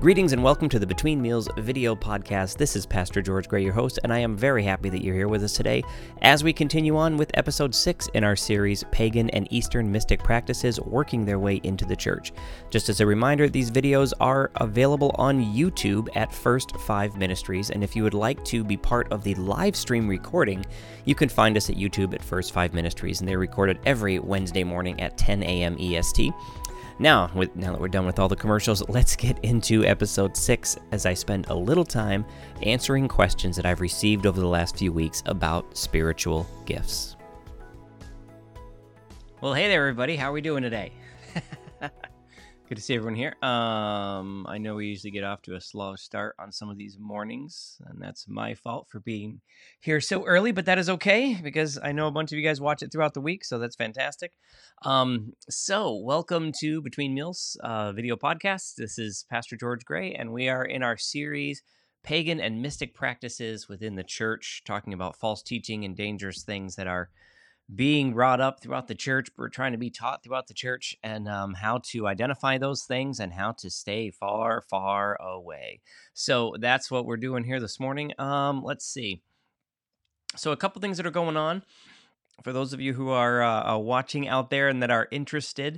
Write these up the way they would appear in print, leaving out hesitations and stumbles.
Greetings and welcome to the Between Meals video podcast. This is Pastor George Gray, your host, and I am very happy that you're here with us today as we continue on with episode 6 in our series, Pagan and Eastern Mystic Practices Working Their Way into the Church. Just as a reminder, these videos are available on YouTube at First 5 Ministries, and if you would like to be part of the live stream recording, you can find us at YouTube at First 5 Ministries, and they're recorded every Wednesday morning at 10 a.m. EST. Now that we're done with all the commercials, let's get into episode 6 as I spend a little time answering questions that I've received over the last few weeks about spiritual gifts. Well, hey there, everybody. How are we doing today? Good to see everyone here. I know we usually get off to a slow start on some of these mornings, and that's my fault for being here so early, but that is okay because I know a bunch of you guys watch it throughout the week, so that's fantastic. So welcome to Between Meals video podcast. This is Pastor George Gray, and we are in our series, Pagan and Mystic Practices Within the Church, talking about false teaching and dangerous things that are being brought up throughout the church. We're trying to be taught throughout the church, and how to identify those things and how to stay far, far away. So that's what we're doing here this morning. Let's see. So a couple things that are going on for those of you who are watching out there and that are interested.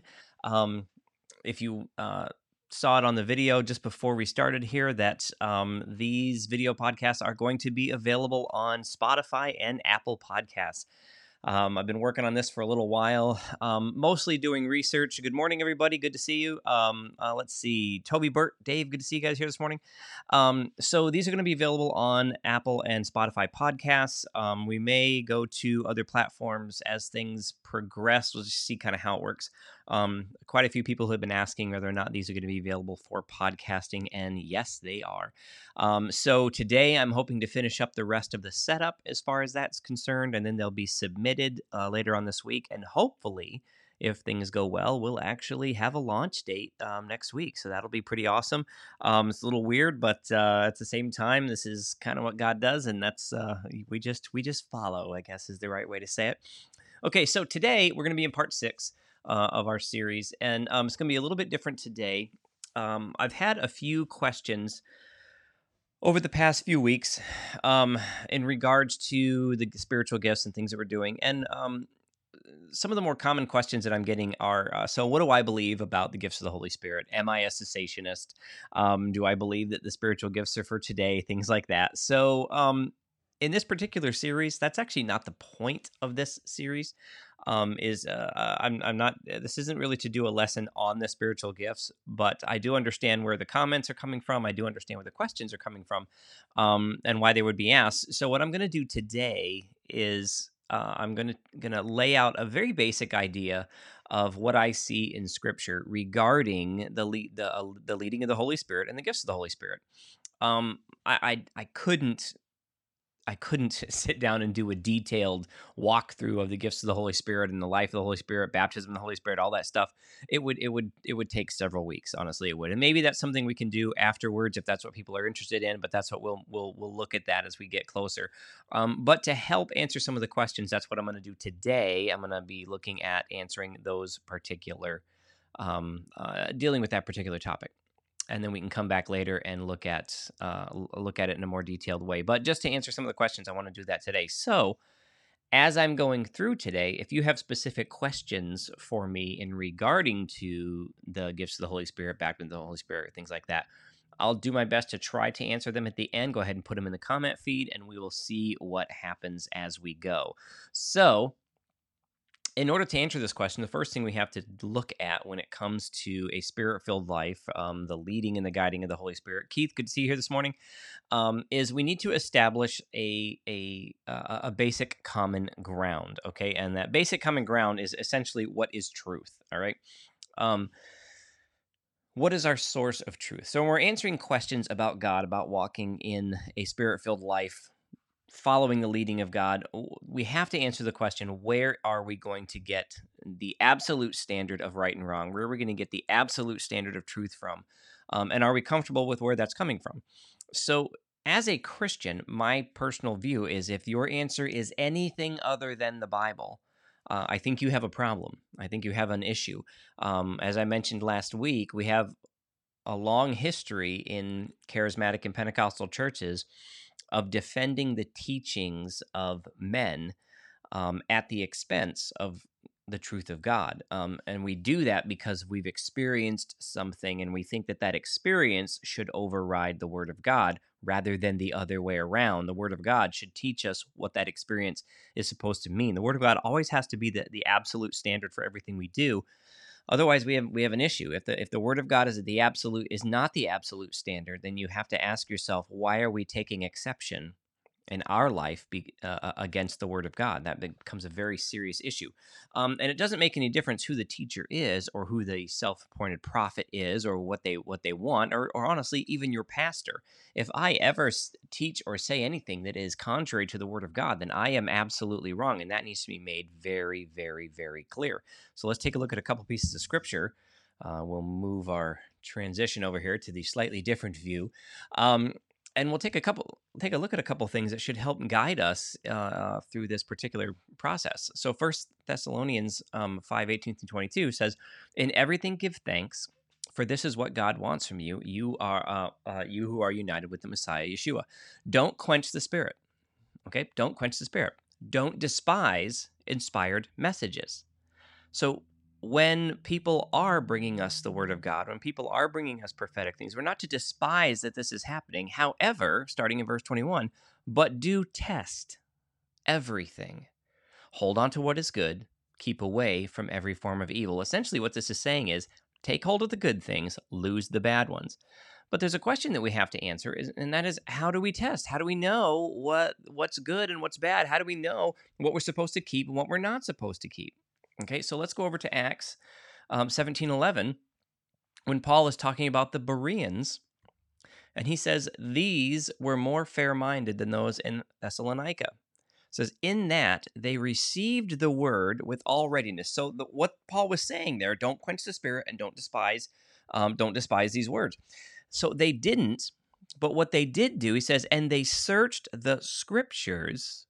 If you saw it on the video just before we started here, that these video podcasts are going to be available on Spotify and Apple Podcasts. I've been working on this for a little while, mostly doing research. Good morning, everybody. Good to see you. Let's see. Toby, Burt, Dave, good to see you guys here this morning. So these are going to be available on Apple and Spotify podcasts. We may go to other platforms as things progress. We'll just see kind of how it works. Quite a few people have been asking whether or not these are going to be available for podcasting, and yes, they are. So today I'm hoping to finish up the rest of the setup as far as that's concerned, and then they'll be submitted later on this week, and hopefully, if things go well, we'll actually have a launch date next week. So that'll be pretty awesome. It's a little weird, but at the same time, this is kind of what God does, and that's we just follow, I guess, is the right way to say it. Okay, so today we're going to be in part 6 of our series, and it's going to be a little bit different today. I've had a few questions over the past few weeks in regards to the spiritual gifts and things that we're doing. And some of the more common questions that I'm getting are, so what do I believe about the gifts of the Holy Spirit? Am I a cessationist? Do I believe that the spiritual gifts are for today? Things like that. So in this particular series, that's actually not the point of this series. I'm not, this isn't really to do a lesson on the spiritual gifts, but I do understand where the comments are coming from. I do understand where the questions are coming from, and why they would be asked. So what I'm going to do today is I'm going to lay out a very basic idea of what I see in Scripture regarding the leading of the Holy Spirit and the gifts of the Holy Spirit. I couldn't sit down and do a detailed walkthrough of the gifts of the Holy Spirit and the life of the Holy Spirit, baptism of the Holy Spirit, all that stuff. It would take several weeks, honestly. It would, and maybe that's something we can do afterwards if that's what people are interested in. But that's what we'll look at that as we get closer. But to help answer some of the questions, that's what I'm going to do today. I'm going to be looking at answering those particular, dealing with that particular topic. And then we can come back later and look at it in a more detailed way. But just to answer some of the questions, I want to do that today. So as I'm going through today, if you have specific questions for me in regarding to the gifts of the Holy Spirit, baptism of the Holy Spirit, things like that, I'll do my best to try to answer them at the end. Go ahead and put them in the comment feed, and we will see what happens as we go. So in order to answer this question, the first thing we have to look at when it comes to a spirit-filled life, the leading and the guiding of the Holy Spirit, Keith, good to see you here this morning, is we need to establish a basic common ground, okay? And that basic common ground is essentially what is truth, all right? What is our source of truth? So when we're answering questions about God, about walking in a spirit-filled life, following the leading of God, we have to answer the question, where are we going to get the absolute standard of right and wrong? Where are we going to get the absolute standard of truth from? And are we comfortable with where that's coming from? So as a Christian, my personal view is if your answer is anything other than the Bible, I think you have a problem. I think you have an issue. As I mentioned last week, we have a long history in charismatic and Pentecostal churches of defending the teachings of men at the expense of the truth of God. And we do that because we've experienced something and we think that that experience should override the Word of God rather than the other way around. The Word of God should teach us what that experience is supposed to mean. The Word of God always has to be the absolute standard for everything we do. Otherwise, we have an issue. If the Word of God is not the absolute standard, then you have to ask yourself, why are we taking exception in our life against the Word of God? That becomes a very serious issue. And it doesn't make any difference who the teacher is, or who the self-appointed prophet is, or what they want, or honestly, even your pastor. If I ever teach or say anything that is contrary to the Word of God, then I am absolutely wrong, and that needs to be made very, very, very clear. So let's take a look at a couple pieces of Scripture. We'll move our transition over here to the slightly different view. And we'll take a look at a couple things that should help guide us through this particular process. So First Thessalonians 5:18-22 says, "In everything give thanks, for this is what God wants from you. You who are united with the Messiah Yeshua. Don't quench the Spirit." Okay, don't quench the Spirit. Don't despise inspired messages. So when people are bringing us the Word of God, when people are bringing us prophetic things, we're not to despise that this is happening. However, starting in verse 21, but do test everything. Hold on to what is good. Keep away from every form of evil. Essentially, what this is saying is take hold of the good things, lose the bad ones. But there's a question that we have to answer, and that is, how do we test? How do we know what's good and what's bad? How do we know what we're supposed to keep and what we're not supposed to keep? Okay, so let's go over to Acts 17:11, when Paul is talking about the Bereans, and he says, "These were more fair-minded than those in Thessalonica." It says, "In that they received the word with all readiness." So what Paul was saying there, don't quench the Spirit and don't despise these words. So they didn't, but what they did do, he says, and they searched the Scriptures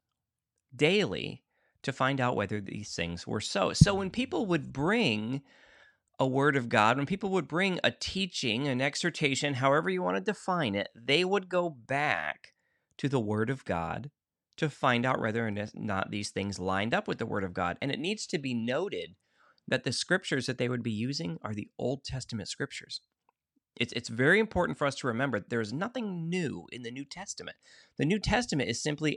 daily to find out whether these things were so. So when people would bring a word of God, when people would bring a teaching, an exhortation, however you want to define it, they would go back to the Word of God to find out whether or not these things lined up with the Word of God. And it needs to be noted that the scriptures that they would be using are the Old Testament scriptures. It's very important for us to remember there is nothing new in the New Testament. The New Testament is simply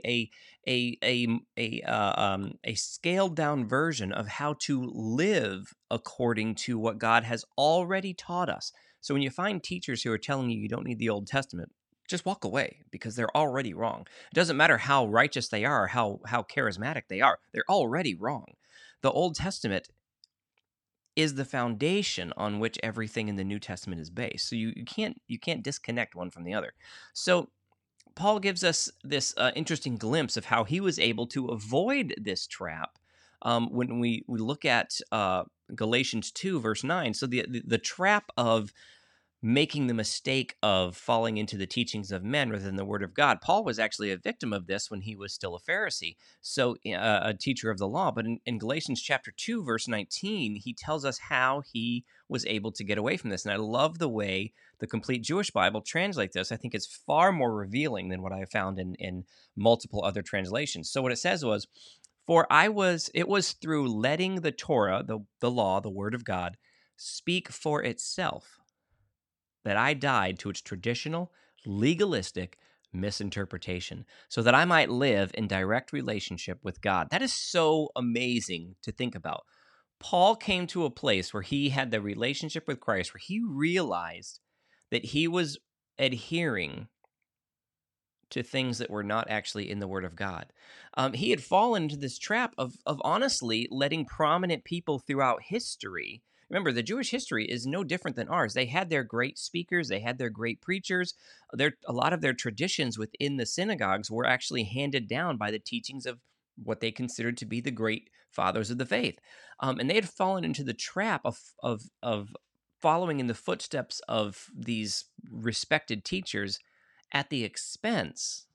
a scaled down version of how to live according to what God has already taught us. So when you find teachers who are telling you don't need the Old Testament, just walk away, because they're already wrong. It doesn't matter how righteous they are, how charismatic they are. They're already wrong. The Old Testament is the foundation on which everything in the New Testament is based. So you can't disconnect one from the other. So Paul gives us this interesting glimpse of how he was able to avoid this trap when we look at Galatians 2, verse 9. So the trap of making the mistake of falling into the teachings of men rather than the Word of God. Paul was actually a victim of this when he was still a Pharisee, so a teacher of the law. But in Galatians chapter 2, verse 19, he tells us how he was able to get away from this. And I love the way the Complete Jewish Bible translates this. I think it's far more revealing than what I found in multiple other translations. So what it says was, it was through letting the Torah, the law, the Word of God, speak for itself, that I died to its traditional, legalistic misinterpretation, so that I might live in direct relationship with God. That is so amazing to think about. Paul came to a place where he had the relationship with Christ, where he realized that he was adhering to things that were not actually in the Word of God. He had fallen into this trap of honestly letting prominent people throughout history. Remember, the Jewish history is no different than ours. They had their great speakers, they had their great preachers. A lot of their traditions within the synagogues were actually handed down by the teachings of what they considered to be the great fathers of the faith. And they had fallen into the trap of following in the footsteps of these respected teachers at the expense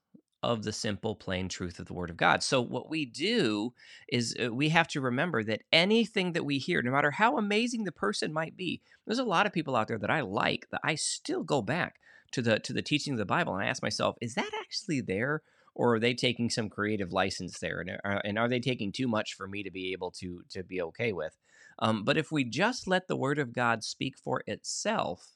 of the simple, plain truth of the Word of God. So, what we do is we have to remember that anything that we hear, no matter how amazing the person might be, there's a lot of people out there that I like that I still go back to the teaching of the Bible and I ask myself, is that actually there? Or are they taking some creative license there? And are they taking too much for me to be able to be okay with? But if we just let the Word of God speak for itself,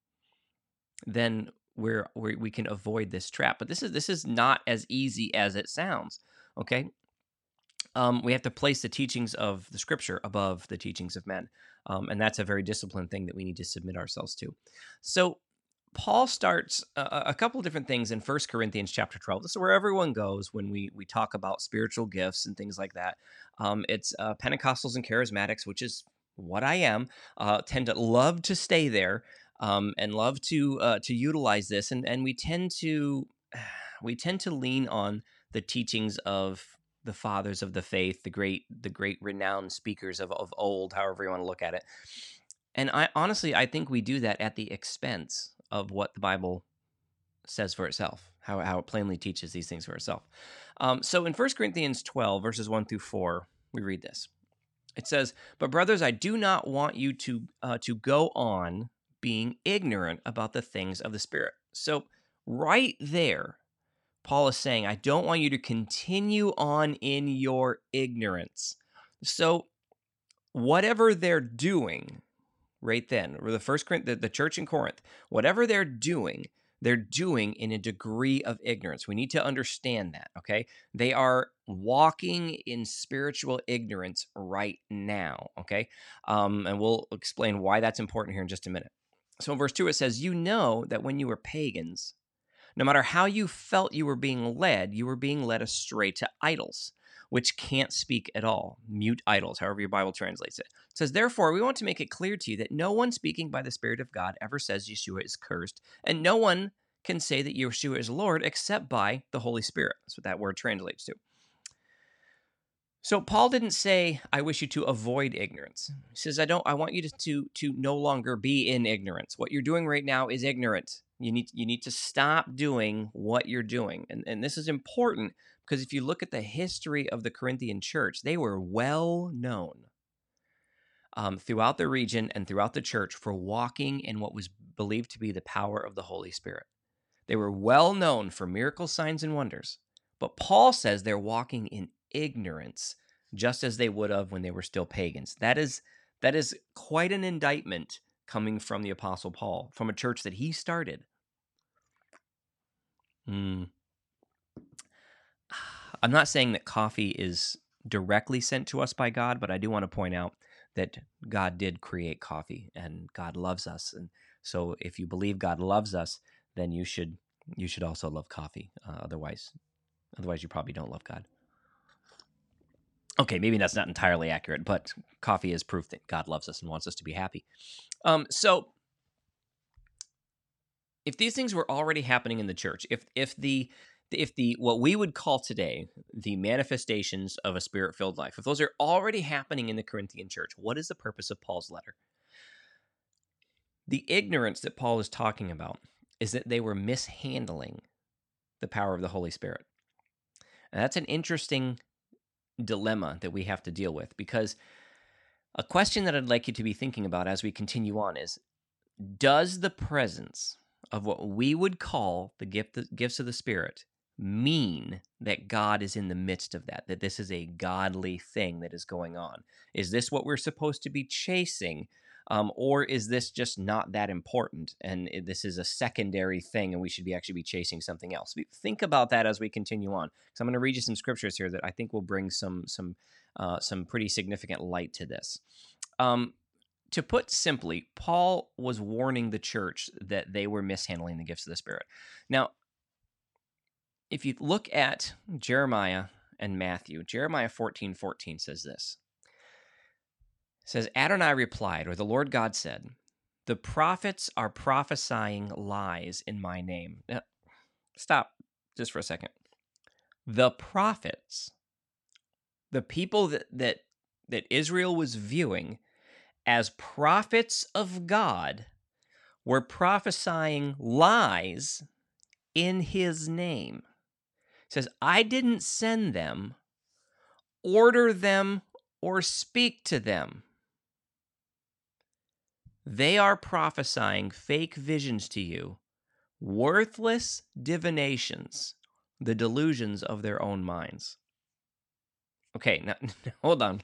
then we can avoid this trap. But this is not as easy as it sounds. Okay, we have to place the teachings of the Scripture above the teachings of men, and that's a very disciplined thing that we need to submit ourselves to. So Paul starts a couple of different things in First Corinthians chapter 12. This is where everyone goes when we talk about spiritual gifts and things like that. It's Pentecostals and charismatics, which is what I am, tend to love to stay there and love to utilize this, and we tend to lean on the teachings of the fathers of the faith, the great renowned speakers of old, however you want to look at it. And I think we do that at the expense of what the Bible says for itself, how it plainly teaches these things for itself. So in First Corinthians 12, verses 1 through 4, we read this. It says, "But brothers, I do not want you to go on being ignorant about the things of the Spirit." So right there, Paul is saying, I don't want you to continue on in your ignorance. So whatever they're doing right then, or the church in Corinth, whatever they're doing in a degree of ignorance. We need to understand that, okay? They are walking in spiritual ignorance right now, okay? And we'll explain why that's important here in just a minute. So in verse 2, it says, "You know that when you were pagans, no matter how you felt you were being led astray to idols, which can't speak at all. Mute idols, however your Bible translates it. It says, therefore, we want to make it clear to you that no one speaking by the Spirit of God ever says Yeshua is cursed, and no one can say that Yeshua is Lord except by the Holy Spirit." That's what that word translates to. So Paul didn't say, "I wish you to avoid ignorance." He says, I want you to no longer be in ignorance. What you're doing right now is ignorant. You need to stop doing what you're doing. And this is important because if you look at the history of the Corinthian church, they were well known throughout the region and throughout the church for walking in what was believed to be the power of the Holy Spirit. They were well known for miracle signs and wonders. But Paul says they're walking in ignorance, just as they would have when they were still pagans. That is quite an indictment coming from the Apostle Paul, from a church that he started. I'm not saying that coffee is directly sent to us by God, but I do want to point out that God did create coffee, and God loves us. And so if you believe God loves us, then you should also love coffee. Otherwise you probably don't love God. Okay, maybe that's not entirely accurate, but coffee is proof that God loves us and wants us to be happy. So if these things were already happening in the church, if the what we would call today the manifestations of a spirit-filled life, if those are already happening in the Corinthian church, what is the purpose of Paul's letter? The ignorance that Paul is talking about is that they were mishandling the power of the Holy Spirit. And that's an interesting dilemma that we have to deal with, because a question that I'd like you to be thinking about as we continue on is, does the presence of what we would call the gifts of the Spirit mean that God is in the midst of that this is a godly thing that is going on? Is this what we're supposed to be chasing? Or is this just not that important, and this is a secondary thing, and we should actually be chasing something else? Think about that as we continue on. So I'm going to read you some scriptures here that I think will bring some pretty significant light to this. To put simply, Paul was warning the church that they were mishandling the gifts of the Spirit. Now, if you look at Jeremiah and Matthew, Jeremiah 14:14 says this. It says, Adonai replied, or the Lord God said, "The prophets are prophesying lies in my name." Now, stop just for a second. The prophets, the people that Israel was viewing as prophets of God, were prophesying lies in his name. It says, I didn't send them, order them, or speak to them. They are prophesying fake visions to you, worthless divinations, the delusions of their own minds. Okay, now hold on.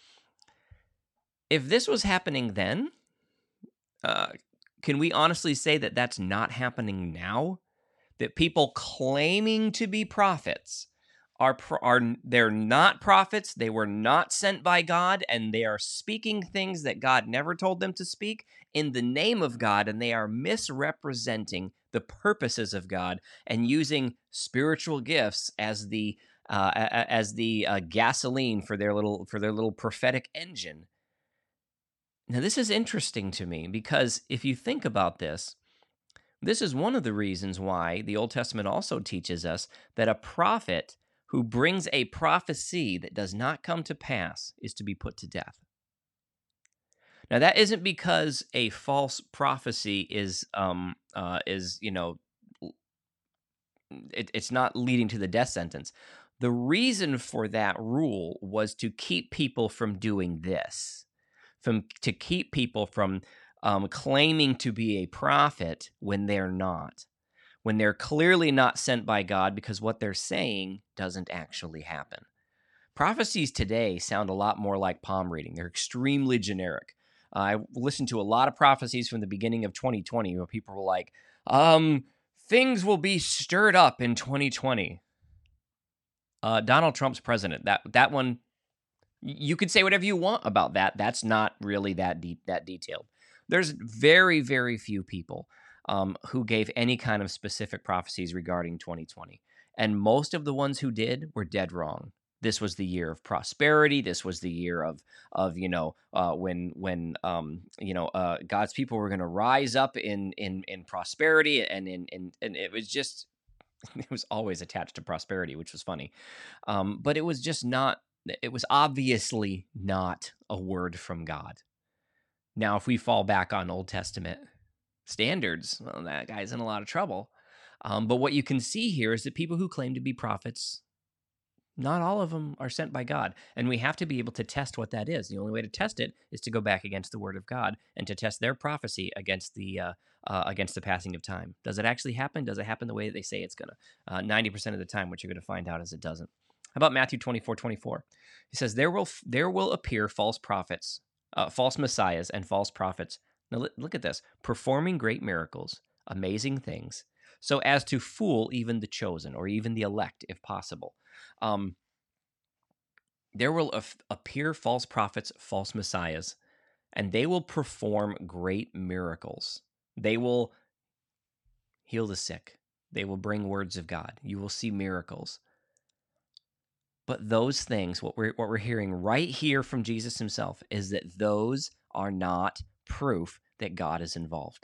If this was happening then, can we honestly say that that's not happening now? That people claiming to be prophets they're not prophets, they were not sent by God, and they are speaking things that God never told them to speak in the name of God, and they are misrepresenting the purposes of God and using spiritual gifts as the gasoline for their little prophetic engine. Now, this is interesting to me because if you think about this is one of the reasons why the Old Testament also teaches us that a prophet who brings a prophecy that does not come to pass is to be put to death. Now, that isn't because a false prophecy is it's not leading to the death sentence. The reason for that rule was to keep people from doing this, to keep people from claiming to be a prophet when they're not, when they're clearly not sent by God because what they're saying doesn't actually happen. Prophecies today sound a lot more like palm reading. They're extremely generic. I listened to a lot of prophecies from the beginning of 2020 where people were like, things will be stirred up in 2020. Donald Trump's president. That one, you could say whatever you want about that. That's not really that detailed. There's very, very few people who gave any kind of specific prophecies regarding 2020. And most of the ones who did were dead wrong. This was the year of prosperity. This was the year of when God's people were going to rise up in prosperity, and it was just it was always attached to prosperity, which was funny, but it was just not. It was obviously not a word from God. Now, if we fall back on Old Testament standards, well, that guy's in a lot of trouble. But what you can see here is that people who claim to be prophets, not all of them are sent by God. And we have to be able to test what that is. The only way to test it is to go back against the word of God and to test their prophecy against the passing of time. Does it actually happen? Does it happen the way that they say it's going to? 90% of the time, what you're going to find out is it doesn't. How about Matthew 24:24? He says, there will appear false prophets, false messiahs, and false prophets. Now look at this, performing great miracles, amazing things, so as to fool even the chosen or even the elect, if possible. There will appear false prophets, false messiahs, and they will perform great miracles. They will heal the sick. They will bring words of God. You will see miracles. But those things, what we're hearing right here from Jesus himself, is that those are not proof that God is involved.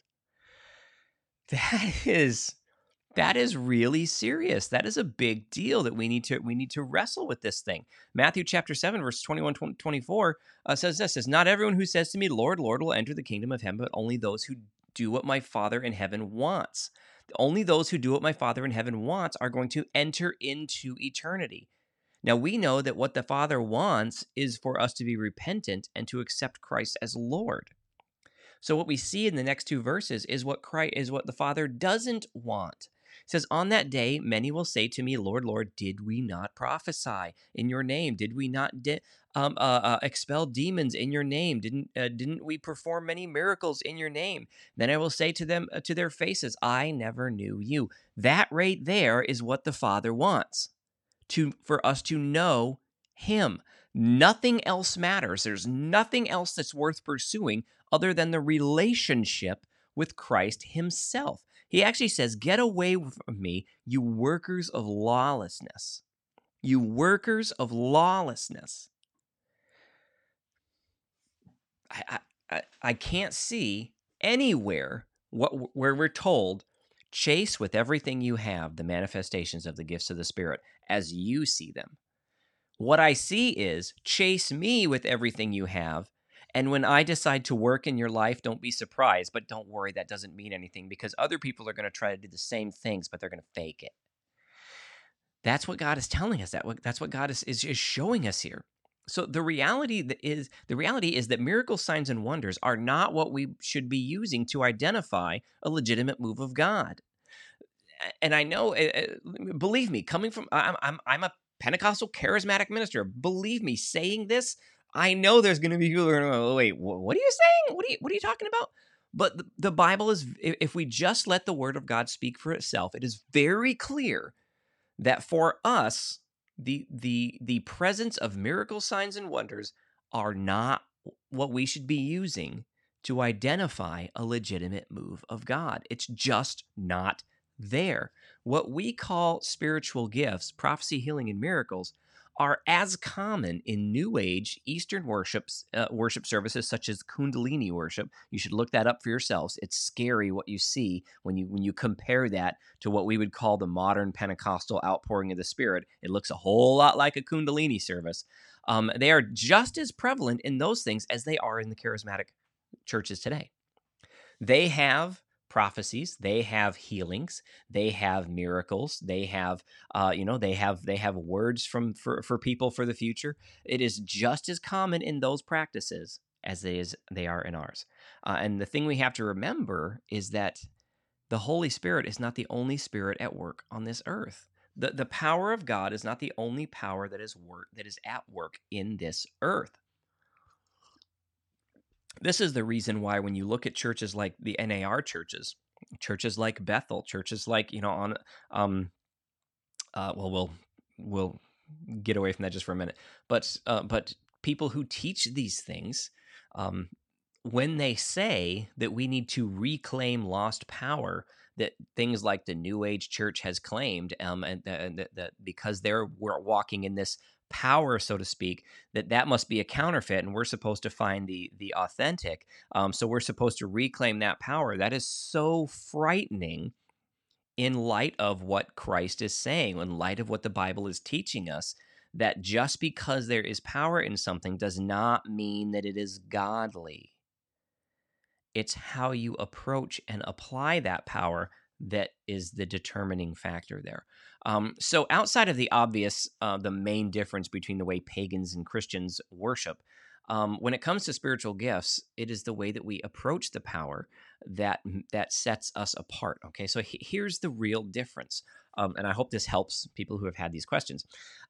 That is really serious. That is a big deal that we need to wrestle with this thing. Matthew chapter 7, verse 21-24 says this, says, not everyone who says to me, Lord, Lord, will enter the kingdom of heaven, but only those who do what my Father in heaven wants. Only those who do what my Father in heaven wants are going to enter into eternity. Now, we know that what the Father wants is for us to be repentant and to accept Christ as Lord. So what we see in the next two verses is what the Father doesn't want. It says, on that day, many will say to me, Lord, Lord, did we not prophesy in your name? Did we not expel demons in your name? Didn't we perform many miracles in your name? Then I will say to them, to their faces, I never knew you. That right there is what the Father wants, for us to know him. Nothing else matters. There's nothing else that's worth pursuing other than the relationship with Christ himself. He actually says, get away from me, you workers of lawlessness. You workers of lawlessness. I can't see anywhere where we're told, chase with everything you have the manifestations of the gifts of the Spirit as you see them. What I see is, chase me with everything you have, and when I decide to work in your life, don't be surprised, but don't worry, that doesn't mean anything, because other people are going to try to do the same things, but they're going to fake it. That's what God is telling us. That's what God is showing us here. So the reality is that miracle signs and wonders are not what we should be using to identify a legitimate move of God. And I know, believe me, coming from I'm a Pentecostal charismatic minister. Believe me, saying this, I know there's going to be people who are going to go, wait, what are you saying? What are you talking about? But the Bible is, if we just let the Word of God speak for itself, it is very clear that for us, the presence of miracle signs and wonders are not what we should be using to identify a legitimate move of God. It's just not there. What we call spiritual gifts, prophecy, healing, and miracles, are as common in New Age Eastern worship services such as Kundalini worship. You should look that up for yourselves. It's scary what you see when you compare that to what we would call the modern Pentecostal outpouring of the Spirit. It looks a whole lot like a Kundalini service. They are just as prevalent in those things as they are in the charismatic churches today. They have prophecies, they have healings, they have miracles, they have they have words for people for the future. It is just as common in those practices as they are in ours. And the thing we have to remember is that the Holy Spirit is not the only spirit at work on this earth. The power of God is not the only power that is at work in this earth. This is the reason why when you look at churches like the NAR churches like Bethel, churches like, we'll get away from that just for a minute. But people who teach these things, when they say that we need to reclaim lost power, that things like the New Age church has claimed, and that because we're walking in this power, so to speak, that must be a counterfeit, and we're supposed to find the authentic. So we're supposed to reclaim that power. That is so frightening in light of what Christ is saying, in light of what the Bible is teaching us, that just because there is power in something does not mean that it is godly. It's how you approach and apply that power that is the determining factor there. So outside of the obvious, the main difference between the way pagans and Christians worship, when it comes to spiritual gifts, it is the way that we approach the power that sets us apart. Okay, so here's the real difference, and I hope this helps people who have had these questions.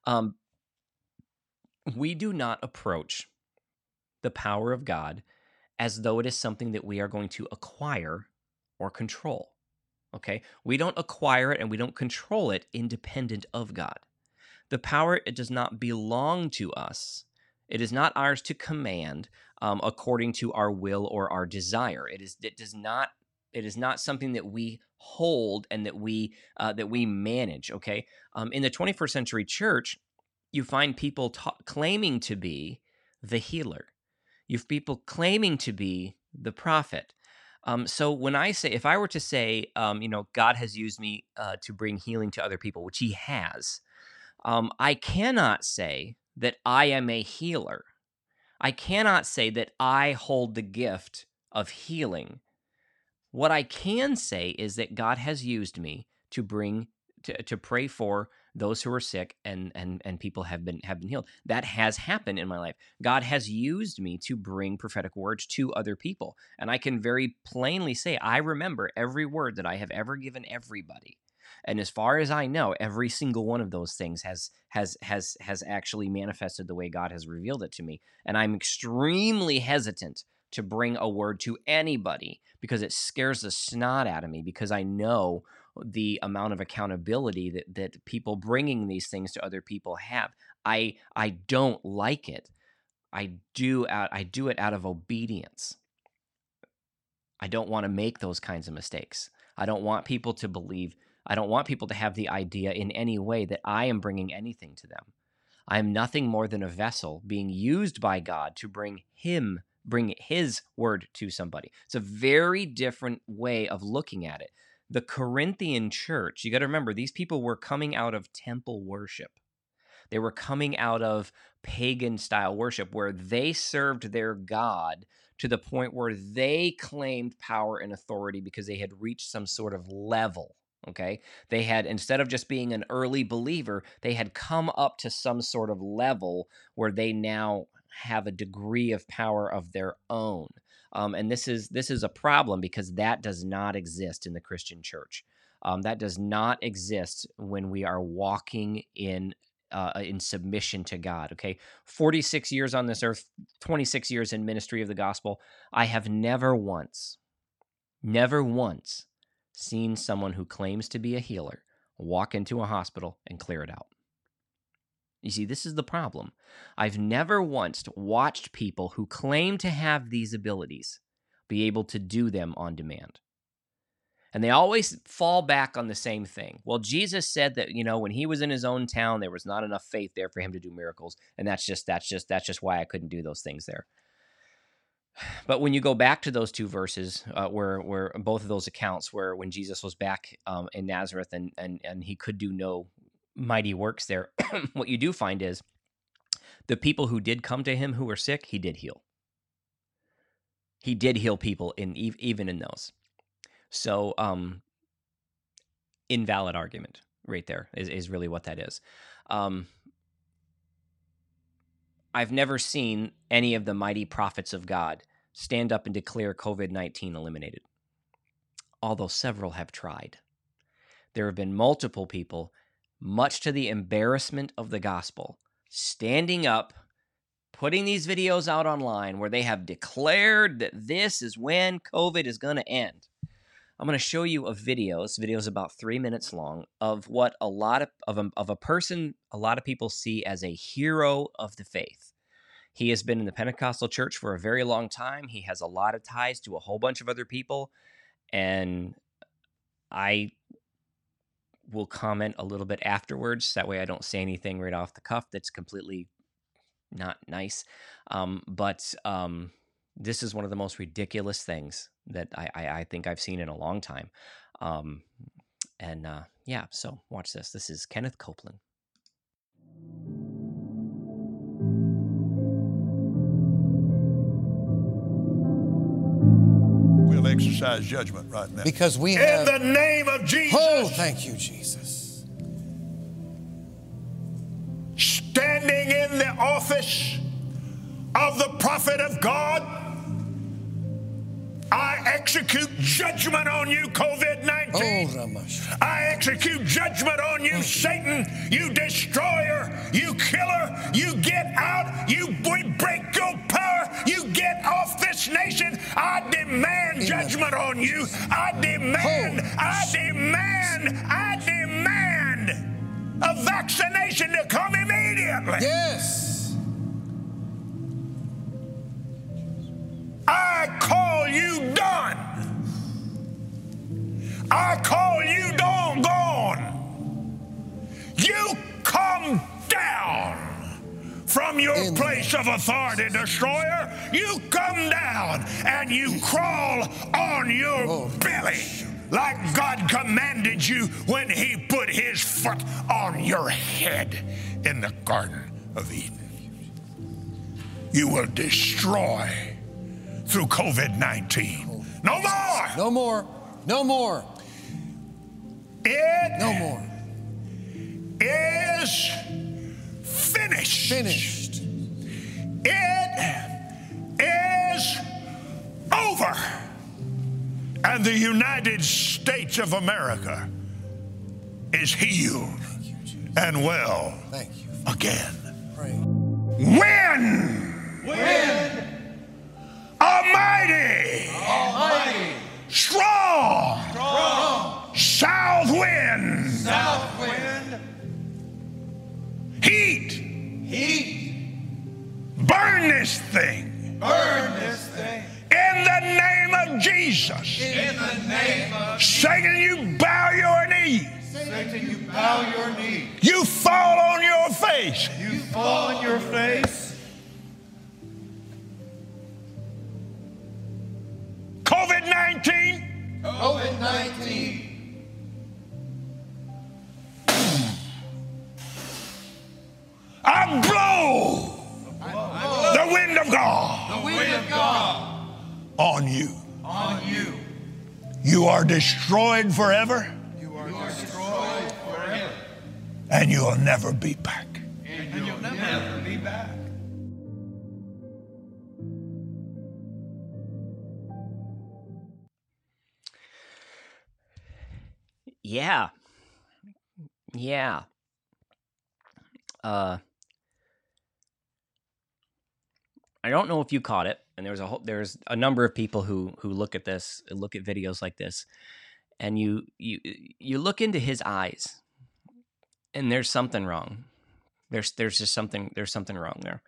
We do not approach the power of God as though it is something that we are going to acquire or control. Okay? We don't acquire it and we don't control it independent of God. The power, it does not belong to us. It is not ours to command according to our will or our desire. It is not something that we hold and that we manage. Okay, in the 21st century church, you find people claiming to be the healer. You have people claiming to be the prophet. So when if I were to say, God has used me to bring healing to other people, which He has, I cannot say that I am a healer. I cannot say that I hold the gift of healing. What I can say is that God has used me to pray for those who are sick and people have been healed. That has happened in my life. God has used me to bring prophetic words to other people, and I can very plainly say I remember every word that I have ever given everybody. And as far as I know, every single one of those things has actually manifested the way God has revealed it to me. And I'm extremely hesitant to bring a word to anybody because it scares the snot out of me, because I know the amount of accountability that people bringing these things to other people have. I don't like it. I do it out of obedience. I don't want to make those kinds of mistakes. I don't want people to have the idea in any way that I am bringing anything to them. I am nothing more than a vessel being used by God to bring His word to somebody. It's a very different way of looking at it. The Corinthian church, you got to remember, these people were coming out of temple worship. They were coming out of pagan style worship where they served their God to the point where they claimed power and authority because they had reached some sort of level. Okay. They had, instead of just being an early believer, they had come up to some sort of level where they now have a degree of power of their own. And this is a problem because that does not exist in the Christian church. That does not exist when we are walking in submission to God. Okay, 46 years on this earth, 26 years in ministry of the gospel. I have never once seen someone who claims to be a healer walk into a hospital and clear it out. You see, this is the problem. I've never once watched people who claim to have these abilities be able to do them on demand. And they always fall back on the same thing. Well, Jesus said that, when he was in his own town, there was not enough faith there for him to do miracles. And that's just why I couldn't do those things there. But when you go back to those two verses, where both of those accounts, where when Jesus was back in Nazareth and he could do no mighty works there, what you do find is the people who did come to him who were sick, he did heal. He did heal people even in those. So, invalid argument right there is really what that is. I've never seen any of the mighty prophets of God stand up and declare COVID-19 eliminated, although several have tried. There have been multiple people, much to the embarrassment of the gospel, standing up, putting these videos out online where they have declared that this is when COVID is going to end. I'm going to show you a video. This video is about 3 minutes long, of what a lot of a person a lot of people see as a hero of the faith. He has been in the Pentecostal church for a very long time. He has a lot of ties to a whole bunch of other people, and I will comment a little bit afterwards. That way I don't say anything right off the cuff that's completely not nice. But this is one of the most ridiculous things that I think I've seen in a long time. So watch this. This is Kenneth Copeland. We'll exercise judgment right now. Because we have... In the name of Jesus. Oh, thank you, Jesus. Standing in the office of the prophet of God, I execute judgment on you, COVID-19. Oh, Ramash. I execute judgment on you, Satan, you destroyer, you killer. You get out. We break your power. You get off this nation. I demand judgment on you. I demand a vaccination to come immediately. Yes. I call you done. I call you gone. You come down from your place of authority, destroyer. You come down and you crawl on your belly like God commanded you when he put his foot on your head in the Garden of Eden. You will destroy through COVID-19. No more. No more. No more. No more. Is finished. Finished. It is over. And the United States of America is healed and well again. When Almighty, strong, south wind, heat, burn this thing. In the name of Jesus. Satan, you bow your knee. You fall on your face. COVID-19. I blow the wind of God on you. You are destroyed forever. And you'll never be back. And you'll never be back. Yeah. I don't know if you caught it, and there's a number of people who look at this, look at videos like this, and you look into his eyes, and there's something wrong. There's something wrong there.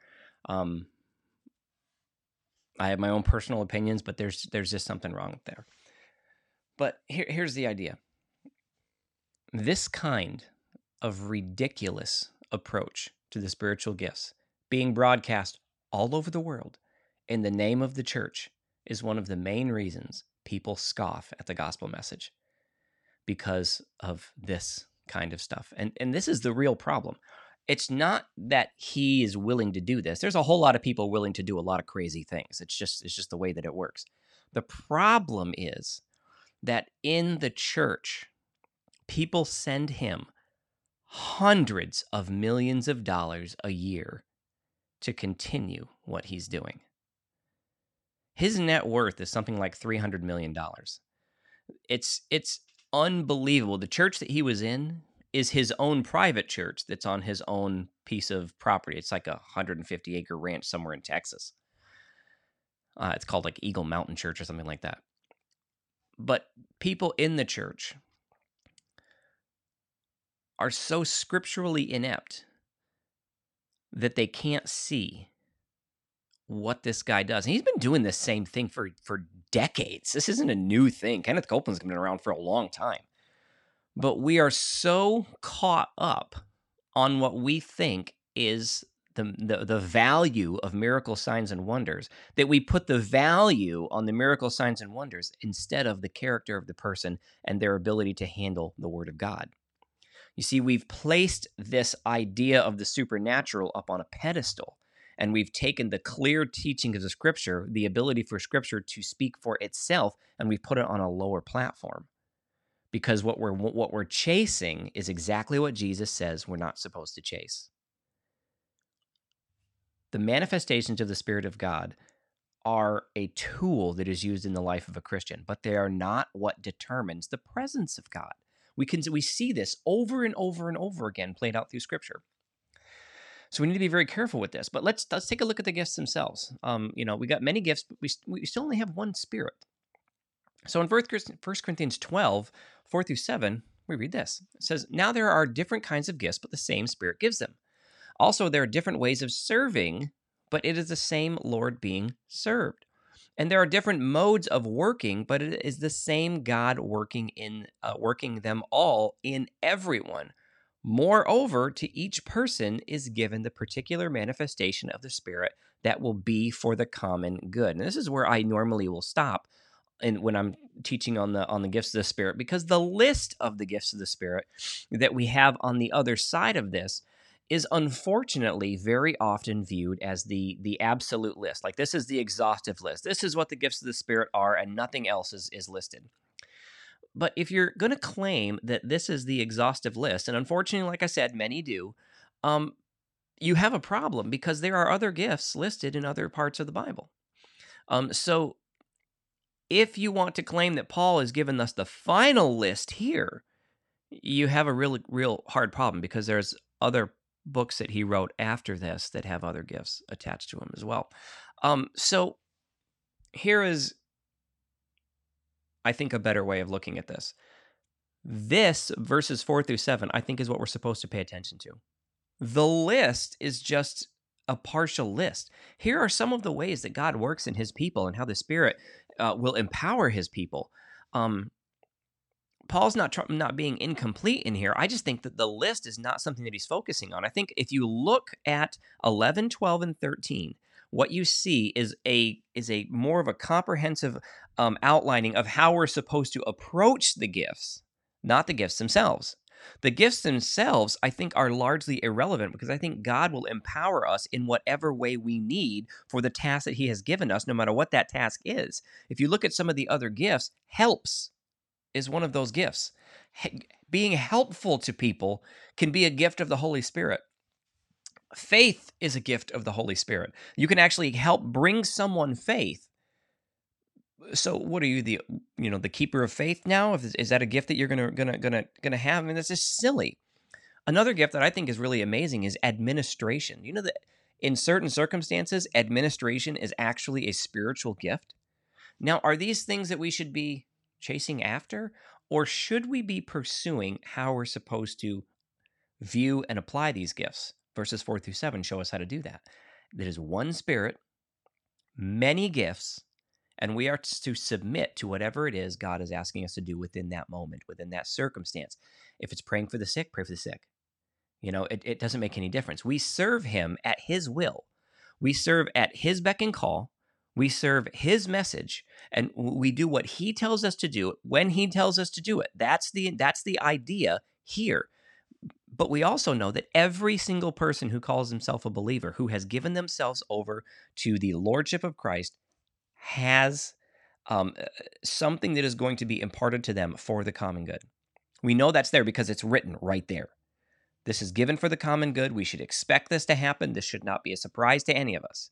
I have my own personal opinions, but there's just something wrong there. But here's the idea. This kind of ridiculous approach to the spiritual gifts being broadcast all over the world in the name of the church is one of the main reasons people scoff at the gospel message, because of this kind of stuff. And this is the real problem. It's not that he is willing to do this. There's a whole lot of people willing to do a lot of crazy things. It's just the way that it works. The problem is that in the church, people send him hundreds of millions of dollars a year to continue what he's doing. His net worth is something like $300 million. It's unbelievable. The church that he was in is his own private church that's on his own piece of property. It's like a 150-acre ranch somewhere in Texas. It's called like Eagle Mountain Church or something like that. But people in the church are so scripturally inept that they can't see what this guy does. And he's been doing this same thing for decades. This isn't a new thing. Kenneth Copeland's been around for a long time. But we are so caught up on what we think is the value of miracle signs and wonders that we put the value on the miracle signs and wonders instead of the character of the person and their ability to handle the word of God. You see, we've placed this idea of the supernatural up on a pedestal, and we've taken the clear teaching of the Scripture, the ability for Scripture to speak for itself, and we've put it on a lower platform. Because what we're chasing is exactly what Jesus says we're not supposed to chase. The manifestations of the Spirit of God are a tool that is used in the life of a Christian, but they are not what determines the presence of God. We see this over and over and over again played out through Scripture. So we need to be very careful with this. But let's take a look at the gifts themselves. We got many gifts, but we still only have one Spirit. So in 1 Corinthians 12, 4 through 7, we read this. It says, "Now there are different kinds of gifts, but the same Spirit gives them. Also, there are different ways of serving, but it is the same Lord being served. And there are different modes of working, but it is the same God working them all in everyone. Moreover, to each person is given the particular manifestation of the Spirit that will be for the common good." And this is where I normally will stop and when I'm teaching on the gifts of the Spirit, because the list of the gifts of the Spirit that we have on the other side of this is unfortunately very often viewed as the absolute list. Like, this is the exhaustive list. This is what the gifts of the Spirit are, and nothing else is listed. But if you're going to claim that this is the exhaustive list, and unfortunately, like I said, many do, you have a problem, because there are other gifts listed in other parts of the Bible. So if you want to claim that Paul has given us the final list here, you have a real hard problem, because there's other books that he wrote after this that have other gifts attached to him as well. So here is, I think, a better way of looking at this. This, verses 4 through 7, I think is what we're supposed to pay attention to. The list is just a partial list. Here are some of the ways that God works in his people and how the Spirit will empower his people. Paul's not being incomplete in here. I just think that the list is not something that he's focusing on. I think if you look at 11, 12, and 13, what you see is a more of a comprehensive outlining of how we're supposed to approach the gifts, not the gifts themselves. The gifts themselves, I think, are largely irrelevant, because I think God will empower us in whatever way we need for the task that he has given us, no matter what that task is. If you look at some of the other gifts, helps is one of those gifts. Being helpful to people can be a gift of the Holy Spirit. Faith is a gift of the Holy Spirit. You can actually help bring someone faith. So, what are you, the keeper of faith now? Is that a gift that you're gonna have? I mean, that's just silly. Another gift that I think is really amazing is administration. You know that in certain circumstances, administration is actually a spiritual gift. Now, are these things that we should be chasing after, or should we be pursuing how we're supposed to view and apply these gifts? Verses 4-7 show us how to do that. There is one Spirit, many gifts, and we are to submit to whatever it is God is asking us to do within that moment, within that circumstance. If it's praying for the sick, pray for the sick. It doesn't make any difference. We serve him at his will. We serve at his beck and call. We serve his message, and we do what he tells us to do when he tells us to do it. That's the idea here. But we also know that every single person who calls himself a believer, who has given themselves over to the lordship of Christ, has something that is going to be imparted to them for the common good. We know that's there because it's written right there. This is given for the common good. We should expect this to happen. This should not be a surprise to any of us.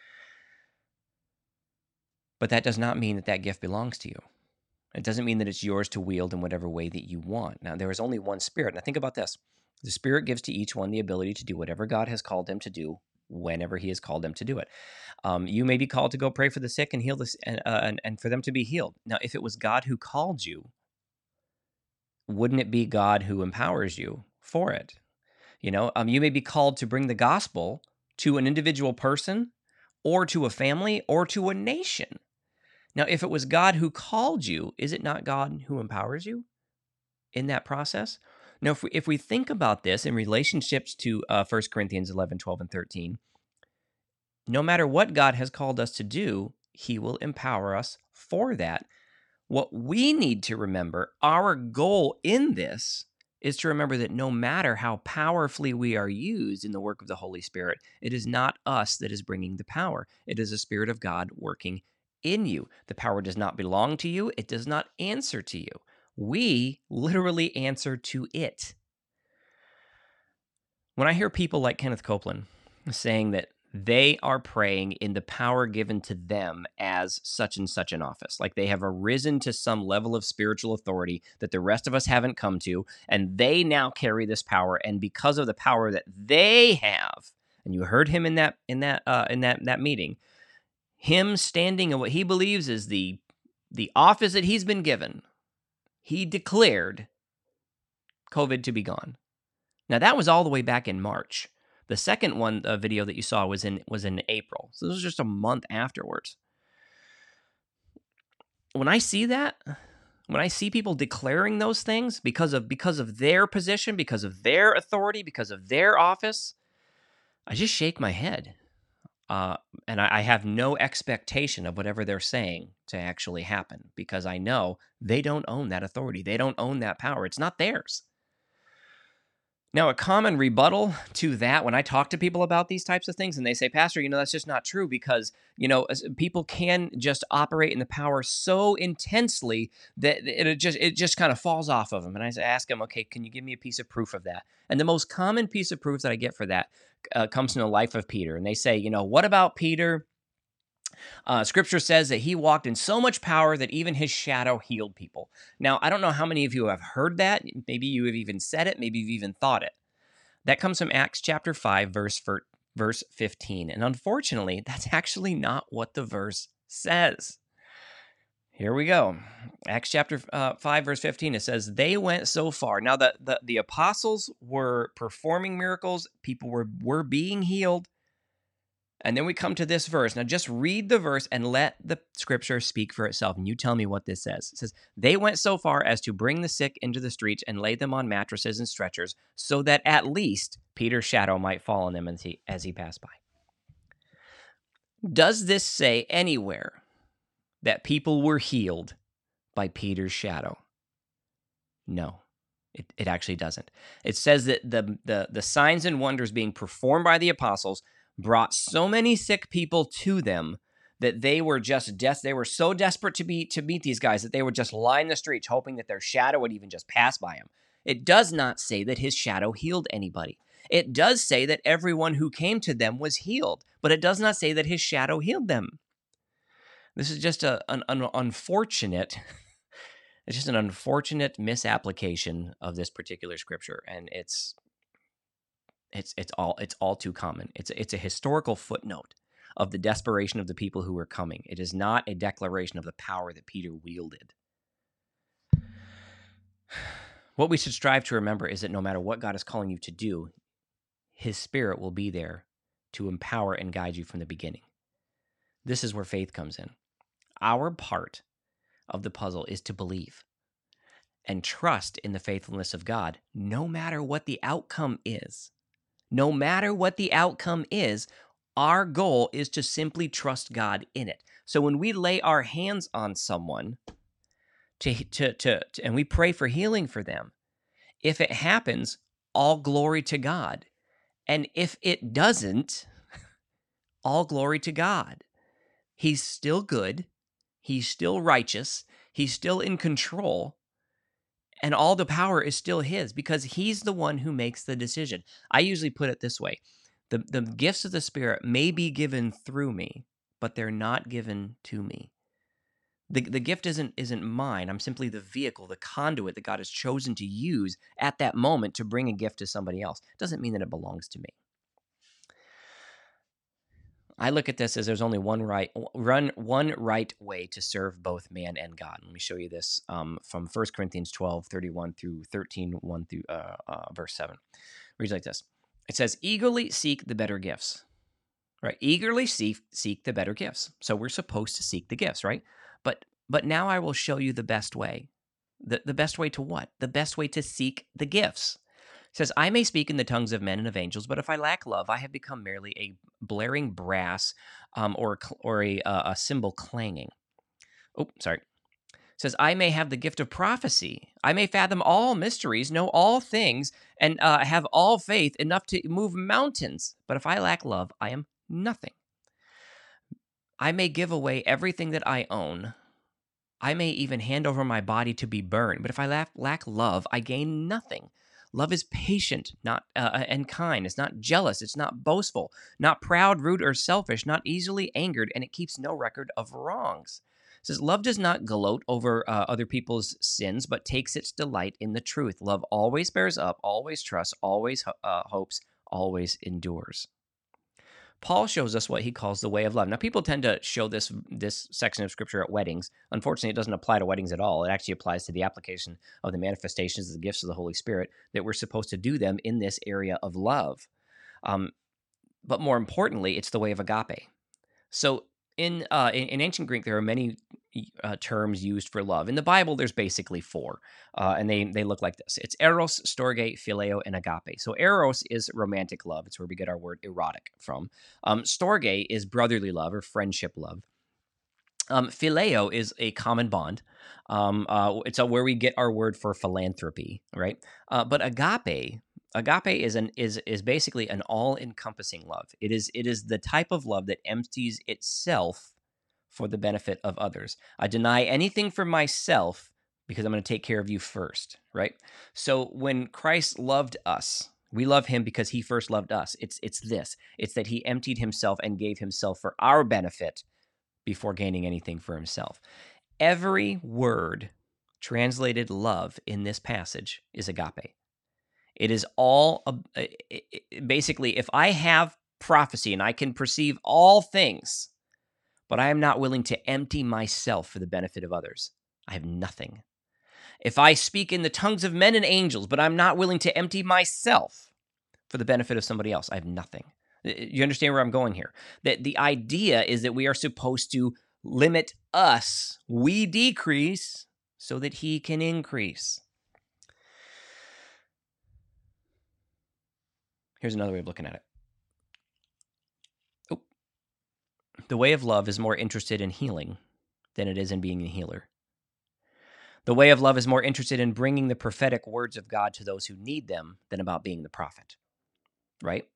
But that does not mean that that gift belongs to you. It doesn't mean that it's yours to wield in whatever way that you want. Now, there is only one Spirit. Now, think about this. The Spirit gives to each one the ability to do whatever God has called them to do whenever he has called them to do it. You may be called to go pray for the sick and heal this, and for them to be healed. Now, if it was God who called you, wouldn't it be God who empowers you for it? You may be called to bring the gospel to an individual person or to a family or to a nation. Now, if it was God who called you, is it not God who empowers you in that process? Now, if we think about this in relationships to 1 Corinthians 11, 12, and 13, no matter what God has called us to do, he will empower us for that. What we need to remember, our goal in this, is to remember that no matter how powerfully we are used in the work of the Holy Spirit, it is not us that is bringing the power. It is the Spirit of God working in you. The power does not belong to you. It does not answer to you. We literally answer to it. When I hear people like Kenneth Copeland saying that they are praying in the power given to them as such and such an office, like they have arisen to some level of spiritual authority that the rest of us haven't come to, and they now carry this power, and because of the power that they have, and you heard him in that meeting, him standing in what he believes is the office that he's been given, he declared COVID to be gone. Now, that was all the way back in March. The second one video that you saw was in April. So this was just a month afterwards. When I see that, when I see people declaring those things because of their position, because of their authority, because of their office, I just shake my head. And I have no expectation of whatever they're saying to actually happen, because I know they don't own that authority. They don't own that power. It's not theirs. Now, a common rebuttal to that, when I talk to people about these types of things and they say, Pastor, that's just not true, because, people can just operate in the power so intensely that it just kind of falls off of them. And I ask them, okay, can you give me a piece of proof of that? And the most common piece of proof that I get for that comes from the life of Peter. And they say, what about Peter? Scripture says that he walked in so much power that even his shadow healed people. Now, I don't know how many of you have heard that. Maybe you have even said it. Maybe you've even thought it. That comes from Acts chapter 5, verse 15. And unfortunately, that's actually not what the verse says. Here we go. Acts chapter 5, verse 15, it says, they went so far. Now, the apostles were performing miracles. People were being healed. And then we come to this verse. Now, just read the verse and let the scripture speak for itself. And you tell me what this says. It says, they went so far as to bring the sick into the streets and lay them on mattresses and stretchers, so that at least Peter's shadow might fall on them as he passed by. Does this say anywhere that people were healed by Peter's shadow? No, it actually doesn't. It says that the signs and wonders being performed by the apostles brought so many sick people to them that they were just they were so desperate to meet these guys that they would just line the streets hoping that their shadow would even just pass by them. It does not say that his shadow healed anybody. It does say that everyone who came to them was healed, but it does not say that his shadow healed them. This is just an unfortunate, it's just an unfortunate misapplication of this particular scripture, and it's all too common. It's a historical footnote of the desperation of the people who were coming. It is not a declaration of the power that Peter wielded. What we should strive to remember is that no matter what God is calling you to do, his Spirit will be there to empower and guide you from the beginning. This is where faith comes in. Our part of the puzzle is to believe and trust in the faithfulness of God, no matter what the outcome is. No matter what the outcome is, our goal is to simply trust God in it. So when we lay our hands on someone and we pray for healing for them, if it happens, all glory to God. And if it doesn't, all glory to God. He's still good. He's still righteous. He's still in control. And all the power is still his because he's the one who makes the decision. I usually put it this way. The gifts of the Spirit may be given through me, but they're not given to me. The gift isn't mine. I'm simply the vehicle, the conduit that God has chosen to use at that moment to bring a gift to somebody else. It doesn't mean that it belongs to me. I look at this as there's only one right way to serve both man and God. Let me show you this from 1 Corinthians 12:31 through 13:1 through verse 7. It reads like this. It says, eagerly seek the better gifts. Right? Eagerly seek the better gifts. So we're supposed to seek the gifts, right? But now I will show you the best way. The best way to what? The best way to seek the gifts. It says, I may speak in the tongues of men and of angels, but if I lack love, I have become merely a blaring brass or a cymbal clanging. Oh, sorry. It says, I may have the gift of prophecy. I may fathom all mysteries, know all things, and have all faith enough to move mountains. But if I lack love, I am nothing. I may give away everything that I own. I may even hand over my body to be burned. But if I lack love, I gain nothing. Love is patient, and kind. It's not jealous. It's not boastful, not proud, rude, or selfish, not easily angered, and it keeps no record of wrongs. It says, love does not gloat over other people's sins, but takes its delight in the truth. Love always bears up, always trusts, always hopes, always endures. Paul shows us what he calls the way of love. Now, people tend to show this section of scripture at weddings. Unfortunately, it doesn't apply to weddings at all. It actually applies to the application of the manifestations of the gifts of the Holy Spirit, that we're supposed to do them in this area of love. But more importantly, it's the way of agape. So in ancient Greek, there are many terms used for love. In the Bible, there's basically four, and they look like this. It's eros, storge, phileo, and agape. So eros is romantic love. It's where we get our word erotic from. Storge is brotherly love or friendship love. Phileo is a common bond. It's where we get our word for philanthropy, right? But agape is basically an all-encompassing love. It is the type of love that empties itself for the benefit of others. I deny anything for myself because I'm going to take care of you first, right? So when Christ loved us, we love him because he first loved us. It's that he emptied himself and gave himself for our benefit before gaining anything for himself. Every word translated love in this passage is agape. It is all, basically, if I have prophecy and I can perceive all things, but I am not willing to empty myself for the benefit of others, I have nothing. If I speak in the tongues of men and angels, but I'm not willing to empty myself for the benefit of somebody else, I have nothing. You understand where I'm going here? That the idea is that we are supposed to limit us. We decrease so that he can increase. Here's another way of looking at it. The way of love is more interested in healing than it is in being a healer. The way of love is more interested in bringing the prophetic words of God to those who need them than about being the prophet, right?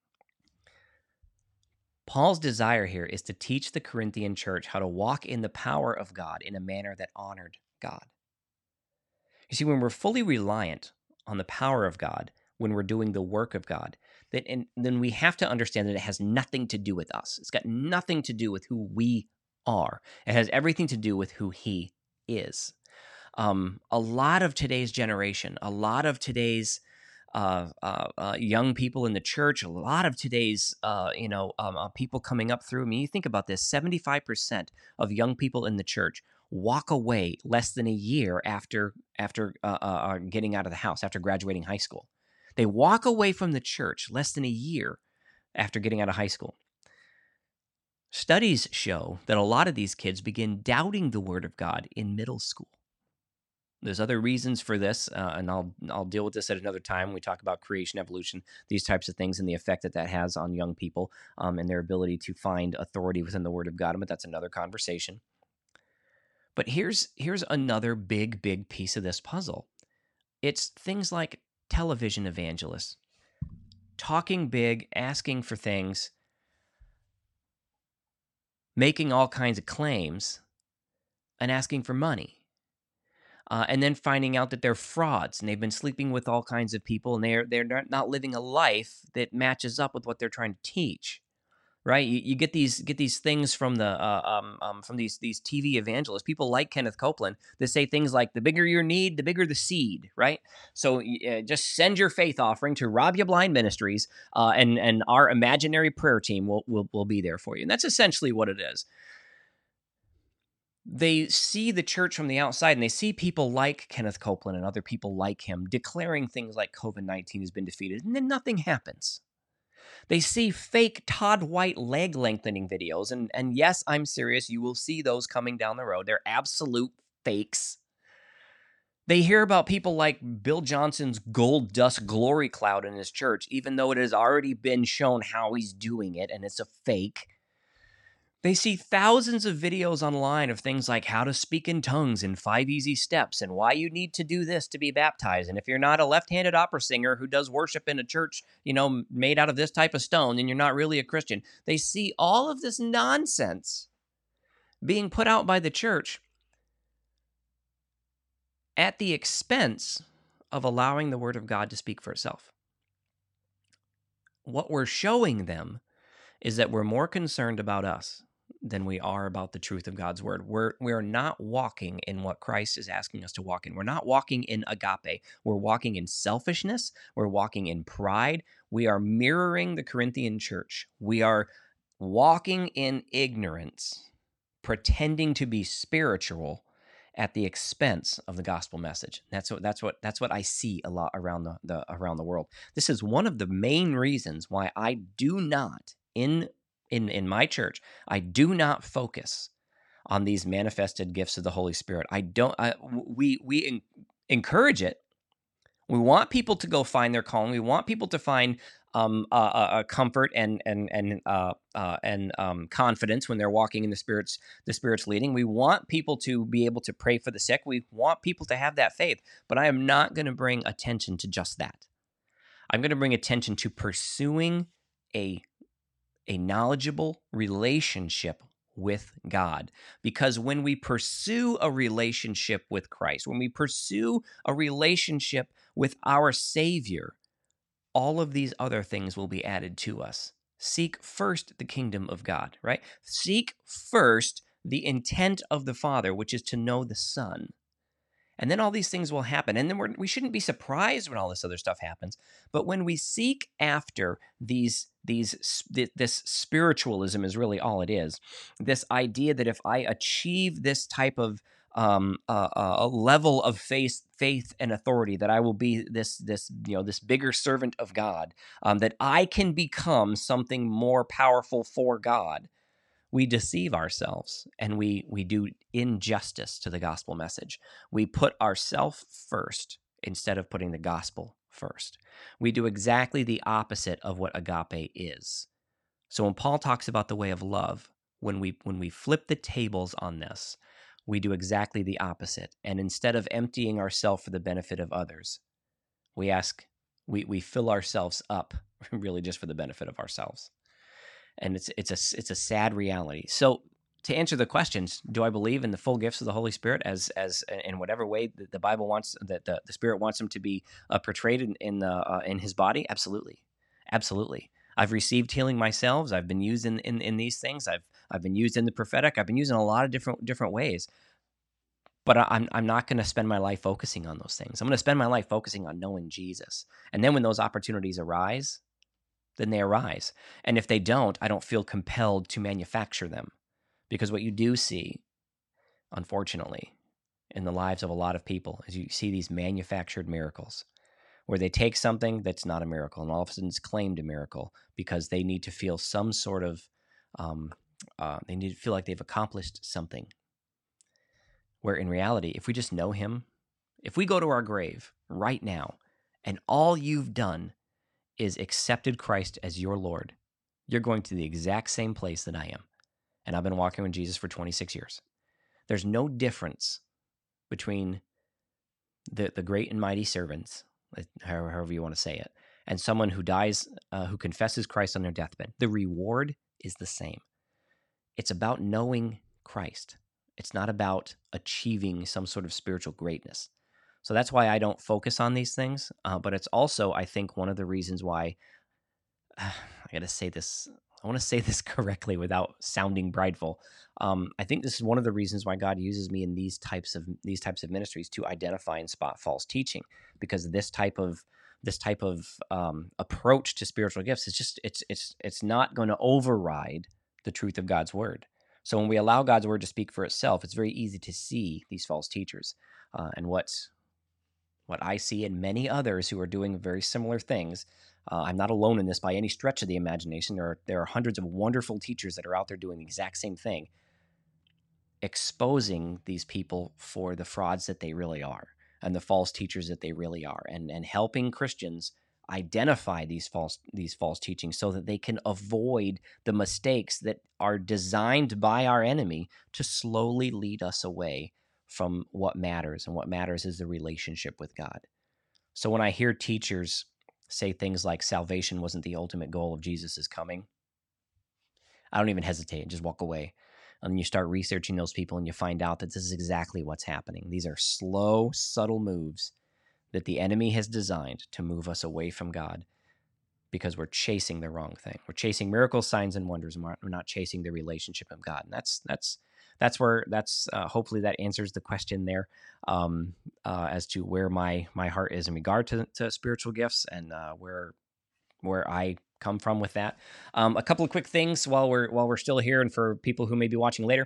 Paul's desire here is to teach the Corinthian church how to walk in the power of God in a manner that honored God. You see, when we're fully reliant on the power of God when we're doing the work of God, and then we have to understand that it has nothing to do with us. It's got nothing to do with who we are. It has everything to do with who He is. A lot of today's generation, a lot of today's young people in the church, a lot of today's people coming up through. I mean, you think about this: 75% of young people in the church walk away less than a year after getting out of the house, after graduating high school. They walk away from the church less than a year after getting out of high school. Studies show that a lot of these kids begin doubting the Word of God in middle school. There's other reasons for this, and I'll deal with this at another time when we talk about creation, evolution, these types of things, and the effect that has on young people and their ability to find authority within the Word of God. But that's another conversation. But here's another big piece of this puzzle. It's things like television evangelists, talking big, asking for things, making all kinds of claims, and asking for money. And then finding out that they're frauds and they've been sleeping with all kinds of people and they're not living a life that matches up with what they're trying to teach, right? You get these things from from these TV evangelists, people like Kenneth Copeland, that say things like, the bigger your need, the bigger the seed, right? So just send your faith offering to Rob Ya Blind Ministries, and our imaginary prayer team will be there for you. And that's essentially what it is. They see the church from the outside, and they see people like Kenneth Copeland and other people like him declaring things like COVID-19 has been defeated, and then nothing happens. They see fake Todd White leg lengthening videos, and yes, I'm serious, you will see those coming down the road. They're absolute fakes. They hear about people like Bill Johnson's gold dust glory cloud in his church, even though it has already been shown how he's doing it, and it's a fake. They see thousands of videos online of things like how to speak in tongues in 5 easy steps and why you need to do this to be baptized. And if you're not a left-handed opera singer who does worship in a church, made out of this type of stone, then you're not really a Christian. They see all of this nonsense being put out by the church at the expense of allowing the Word of God to speak for itself. What we're showing them is that we're more concerned about us than we are about the truth of God's word. We're not walking in what Christ is asking us to walk in. We're not walking in agape. We're walking in selfishness. We're walking in pride. We are mirroring the Corinthian church. We are walking in ignorance, pretending to be spiritual at the expense of the gospel message. That's what I see a lot around the world. This is one of the main reasons why I do not in my church, I do not focus on these manifested gifts of the Holy Spirit. We encourage it. We want people to go find their calling. We want people to find comfort and confidence when they're walking in the Spirit's leading. We want people to be able to pray for the sick. We want people to have that faith. But I am not going to bring attention to just that. I'm going to bring attention to pursuing a knowledgeable relationship with God. Because when we pursue a relationship with Christ, when we pursue a relationship with our Savior, all of these other things will be added to us. Seek first the kingdom of God, right? Seek first the intent of the Father, which is to know the Son. And then all these things will happen. And then we shouldn't be surprised when all this other stuff happens. But when we seek after this spiritualism is really all it is. This idea that if I achieve this type of a level of faith and authority, that I will be this bigger servant of God, that I can become something more powerful for God. We deceive ourselves, and we do injustice to the gospel message. We put ourselves first instead of putting the gospel first. We do exactly the opposite of what agape is. So when Paul talks about the way of love, when we flip the tables on this, we do exactly the opposite. And instead of emptying ourselves for the benefit of others, we fill ourselves up really just for the benefit of ourselves. And it's a sad reality. So to answer the questions, do I believe in the full gifts of the Holy Spirit as in whatever way that the Bible wants, that the Spirit wants them to be portrayed in His body? Absolutely, absolutely. I've received healing myself. I've been used in these things. I've been used in the prophetic. I've been used in a lot of different ways. But I'm not going to spend my life focusing on those things. I'm going to spend my life focusing on knowing Jesus. And then when those opportunities arise, then they arise. And if they don't, I don't feel compelled to manufacture them. Because what you do see, unfortunately, in the lives of a lot of people is you see these manufactured miracles where they take something that's not a miracle and all of a sudden it's claimed a miracle because they need to feel some sort of, they need to feel like they've accomplished something. Where in reality, if we just know Him, if we go to our grave right now and all you've done is accepted Christ as your Lord, you're going to the exact same place that I am. And I've been walking with Jesus for 26 years. There's no difference between the great and mighty servants, however you want to say it, and someone who dies, who confesses Christ on their deathbed. The reward is the same. It's about knowing Christ. It's not about achieving some sort of spiritual greatness. So that's why I don't focus on these things. But it's also, I think, one of the reasons why I got to say this. I want to say this correctly without sounding prideful. I think this is one of the reasons why God uses me in these types of ministries to identify and spot false teaching, because this type of approach to spiritual gifts is just it's not going to override the truth of God's word. So when we allow God's word to speak for itself, it's very easy to see these false teachers. And what I see in many others who are doing very similar things, I'm not alone in this by any stretch of the imagination. There are hundreds of wonderful teachers that are out there doing the exact same thing, exposing these people for the frauds that they really are and the false teachers that they really are, and helping Christians identify these false teachings so that they can avoid the mistakes that are designed by our enemy to slowly lead us away from what matters. And what matters is the relationship with God. So when I hear teachers say things like salvation wasn't the ultimate goal of Jesus' coming, I don't even hesitate and just walk away. And then you start researching those people and you find out that this is exactly what's happening. These are slow, subtle moves that the enemy has designed to move us away from God because we're chasing the wrong thing. We're chasing miracles, signs, and wonders, and we're not chasing the relationship of God. And that's where hopefully that answers the question there as to where my heart is in regard to spiritual gifts and where I come from with that. A couple of quick things while we're still here, and for people who may be watching later.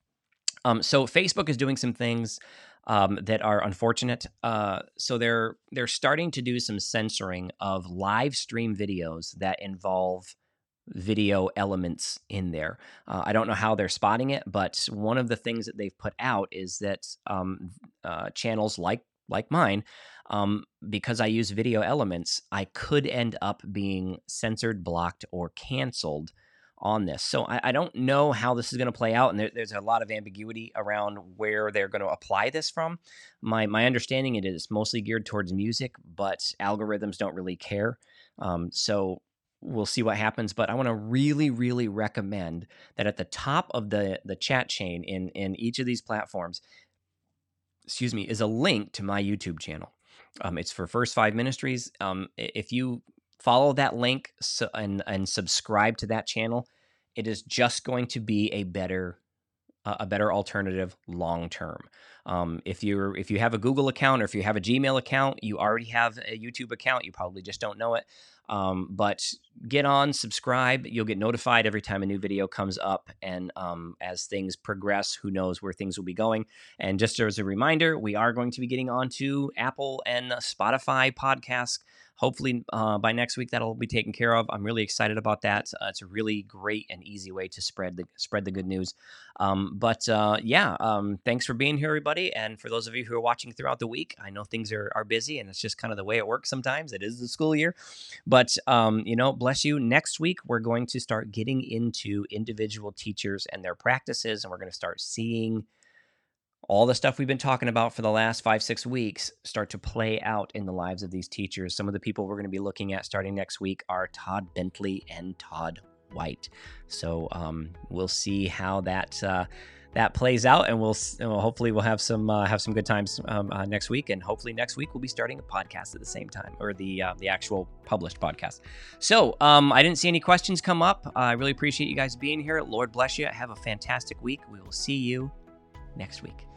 So Facebook is doing some things that are unfortunate. So they're starting to do some censoring of live stream videos that involve video elements in there. I don't know how they're spotting it, but one of the things that they've put out is that channels like mine, because I use video elements, I could end up being censored, blocked, or canceled on this. So I don't know how this is going to play out, and there's a lot of ambiguity around where they're going to apply this from. My understanding it is mostly geared towards music, but algorithms don't really care. So we'll see what happens. But I want to really, really recommend that at the top of the chat chain in each of these platforms, is a link to my YouTube channel. It's for First Five Ministries. If you follow that link and subscribe to that channel, it is just going to be a better alternative long term. If you have a Google account or if you have a Gmail account, you already have a YouTube account. You probably just don't know it. But get on, subscribe. You'll get notified every time a new video comes up. And as things progress, who knows where things will be going. And just as a reminder, we are going to be getting onto Apple and Spotify podcasts. Hopefully by next week that'll be taken care of. I'm really excited about that. It's a really great and easy way to spread the good news. Thanks for being here, everybody. And for those of you who are watching throughout the week, I know things are busy, and it's just kind of the way it works sometimes. It is the school year. But, bless you. Next week, we're going to start getting into individual teachers and their practices, and we're going to start seeing all the stuff we've been talking about for the last 5-6 weeks start to play out in the lives of these teachers. Some of the people we're going to be looking at starting next week are Todd Bentley and Todd white. So we'll see how that plays out, and hopefully we'll have some good times next week, and hopefully next week we'll be starting a podcast at the same time, or the actual published podcast. So I didn't see any questions come up. I really appreciate you guys being here. Lord bless you. Have a fantastic week. We will see you next week.